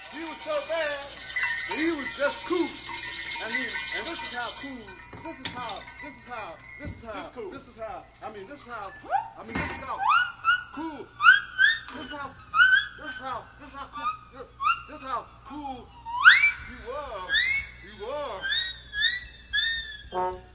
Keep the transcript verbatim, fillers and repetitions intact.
He was so bad, and he was just cool. I mean, and this is how cool. This is how. This is how. This is how. cool. This is how. I mean, this is how. I mean, this is how cool. This is how. This is how. This is how cool. This is how cool you were. You were.